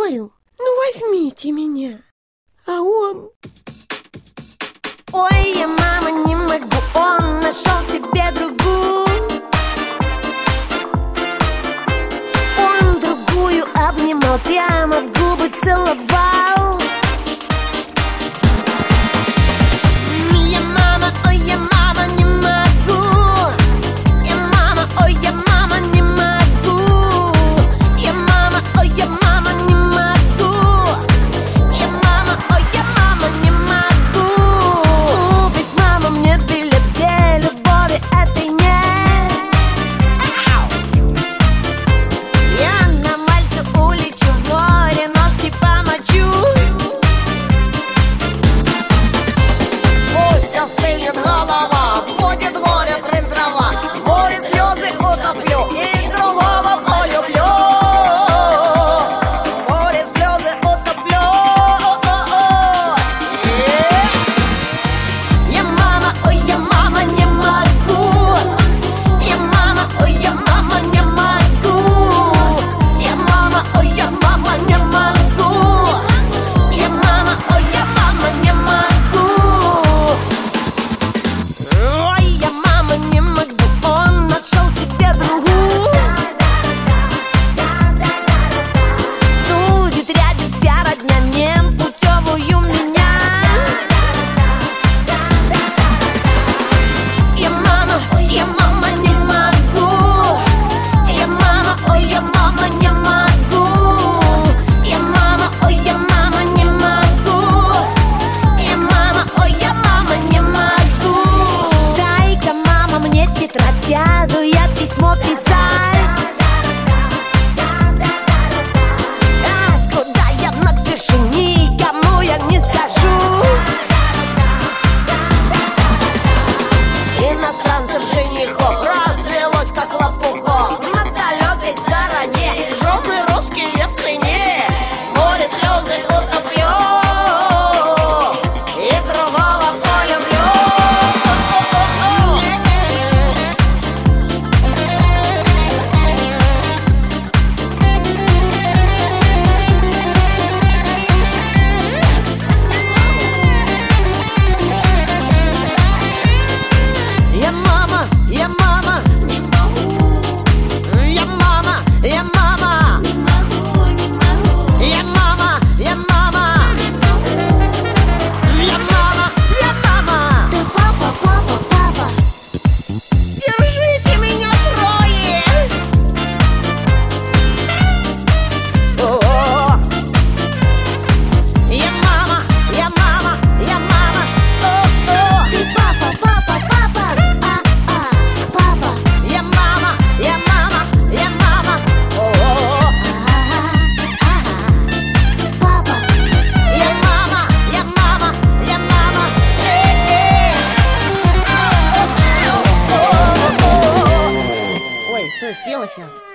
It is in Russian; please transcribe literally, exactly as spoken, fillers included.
морю. Ну возьмите меня. А он... Ой, я, мама, не могу, он нашел себе другую. Он другую обнимал, прямо в губы целовал. Я, мама, ой, я, мама, не могу. Я, мама, ой, я, мама, не могу. Я, мама, ой, я, мама, не могу. Я, мама, ой, я, мама, не могу. Ведь, мама, мне билет, где любови этой нет. Я на Мальту улечу, в море ножки помочу. Пусть остынет голова, будет горе три трава. В море слезы утоплю и другого полюблю. В море слезы утоплю. Я, мама, ой, я, мама, не могу. Я, мама, ой, я, мама, не могу. Я, мама, ой, я, мама, не могу. Я, мама, ой, я, мама, не могу. Ой, я, мама, не могу, он нашел себе другую. Судит рядом вся родня, непутевую меня. Я, мама, я, мама, не могу. Я, мама, ой, я, мама, не могу. Я, мама, ой, я, мама, не могу. Я, мама, ой, я, мама, не могу. Дай-ка, мама, мне тетрадь, сяду я письмо писать. А куда я напишу, никому я не скажу. Иностранцев женихов развелось как лопухов. На далекой стороне жодные русские в цене. В море слезы утоплю и другого полюблю. Я, мама, я, мама, не могу. Я, мама, я, мама, не могу, не могу. Я, мама, я, мама, не могу. Я, мама, я, мама. Ты папа, папа, папа. Держите меня трое. О-о-о. Я, мама, я, мама, я, мама. О-о. Ты папа, папа, папа. А-а, папа. Я, мама, я, мама, я, мама. О-о-о. Папа. Я, мама, я, мама, я, мама. Э-э. Ой, что я спела сейчас?